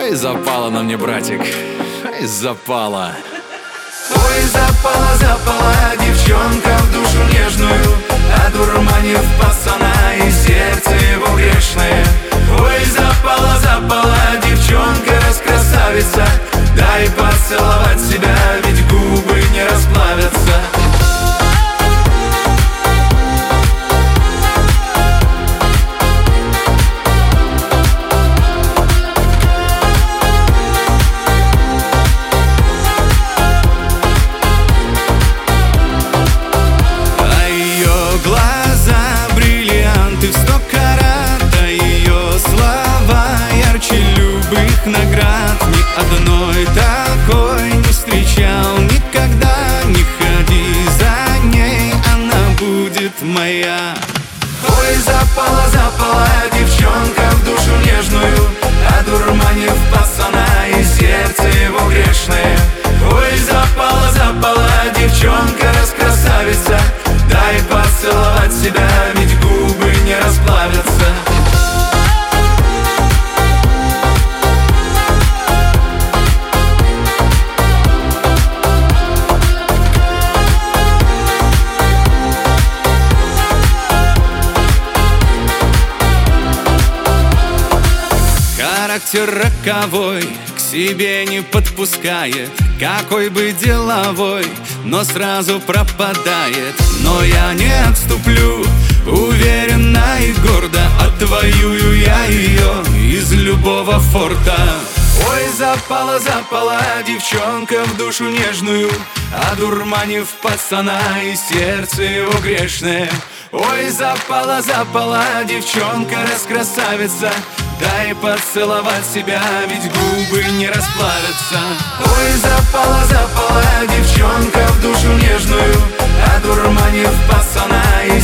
Ой, запала на мне, братик, ой, запала. Ой, запала, запала девчонка в душу нежную, одурманив пацана и сердце его грешное. Ой, запала, запала девчонка, раскрасавица, дай поцеловать себя, ведь губы не расплавятся. Наград ни одной такой не встречал никогда. Не ходи за ней, она будет моя. Ой, запала, запала девчонка в душу нежную, одурманив пацана и сердце его грешное. Ой, запала, запала девчонка, раскрасавица, дай поцеловать себя, ведь губы не расплавятся. Характер роковой, к себе не подпускает, какой бы деловой, но сразу пропадает. Но я не отступлю, уверенно и гордо отвоюю я ее из любого форта. Ой, запала, запала девчонка в душу нежную, одурманив пацана и сердце его грешное. Ой, запала, запала девчонка, раскрасавица, дай поцеловать себя, ведь губы не расплавятся. Ой, запала, запала девчонка в душу нежную, одурманив пацана и